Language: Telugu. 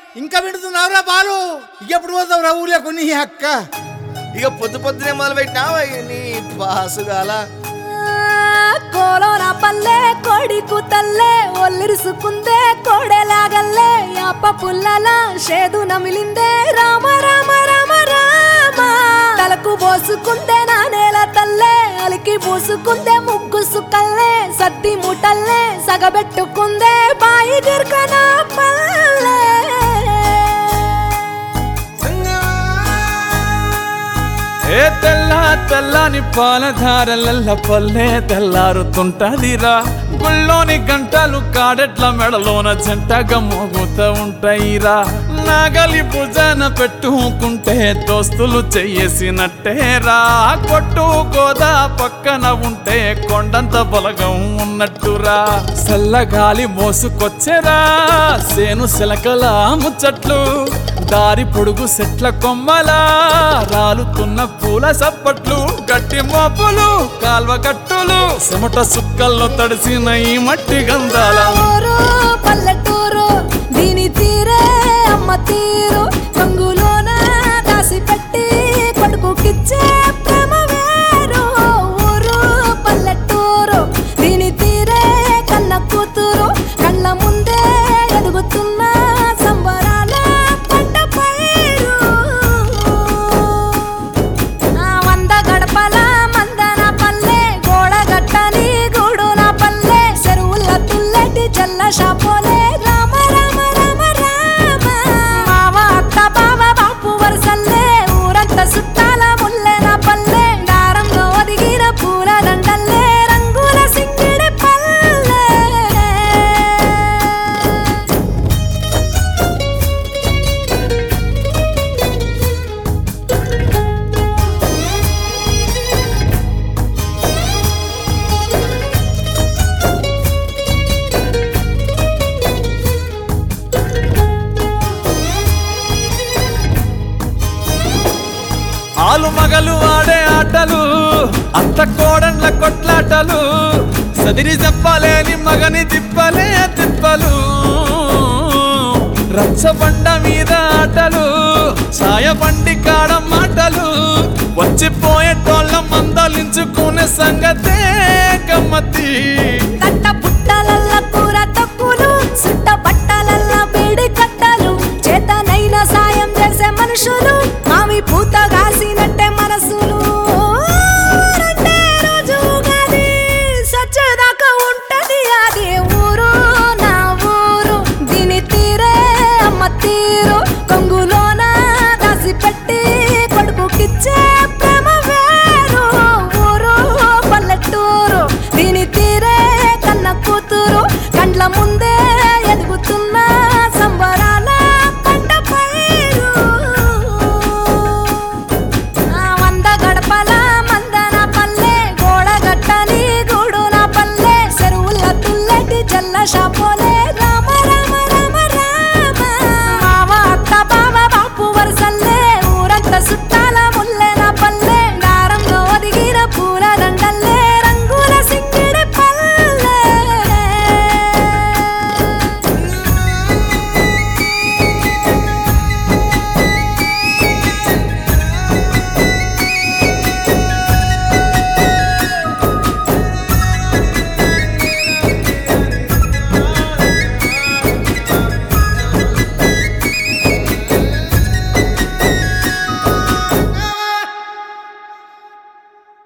ఇంకా వింటున్నావురా బాలు? ఎప్పుడు పోతావు రా ఊళ్ళో కొన్ని అక్క? ఇక పొద్దునే మొదలు పెట్టినావా నీ పాసుగాల? కోలోన పల్లె కోడి కూతల్లే ఒల్లిరుసుకుందే కోడెలాగల్లే యాప పుల్లల షేదు నమిలిందే రామ రామ రామ రామ తలకు పోసుకుందే నా నేల తల్లే అలికి పూసుకుందే ముగ్గు సుక్కల్లే సద్ది ముటల్లే సగబెట్టుకుందే బాయి గిర్కన పల్లె ఏ తెల్ల తెల్లని పాలధారలల్ల పల్లె తెల్లారుతుంటదిరా గుళ్ళోని గంటలు కాడెట్ల మెడలోన జంటగా మోగుతూ ఉంటాయిరా నాగలి భుజాన పెట్టుకుంటే దోస్తులు చెయ్యేసినట్టేరా కొట్టు గోదా పక్కన ఉంటే కొండంత బలగం ఉన్నట్టురా చల్లగాలి మోసుకొచ్చెరా సేను శిలకల ముచ్చట్లు దారి పొడుగు సెట్ల కొమ్మలా రాలుతున్న పూల సప్పట్లు గట్టి మోపులు కాల్వ గట్టులు చెమట సుక్కల్లో తడిసిన ఈ మట్టి గంధాల పల్లెటూరు దీని తీరే అమ్మ తీరు కంగులోన దాసి పెట్టి కొడుకుకిచ్చే ప్రేమ వేరు ఊరు పల్లెటూరు దీని తీరే కన్న కూతురు కళ్ళ ముందే ఎదుగుతున్న సంబరాల పంట పైరు వంద గడపల మందన పల్లె గోడ గట్టని గూడున పల్లె చెరువుల తుల్లటి చల్ల షాపోలే రామ రామ రామ రామ మావ అత్త బావ బాపు వరసల్లే ఊరంత సుట్టాల ముల్లెన పల్లె దారంలో ఒదిగిన పూల దండల్లే రంగుల సింగిడి పల్లె ఆలు మగలు ఆడే ఆటలు అత్త కోడన్ల కొట్లాటలు సదిరి చెప్పలేని మగని తిప్పలే తిప్పలు రచ్చబండ మీద ఆటలు ఛాయబండి కాడ మాటలు వచ్చిపోయేటోళ్ళ మందలించుకునే సంగతే గమ్మతి కట్ట పుట్టలల్ల కూర తక్కులు సుట్ట బట్టలల్ల వేడి కట్టలు చేతనైన సాయం చేసే మనుషులు మామి పూత కాసినట్టే మనసులు రెండే రోజు గది సచ్చేదాకా ఉంటది అది ఊరు నా ఊరు దీని తీరే అమ్మ తీరు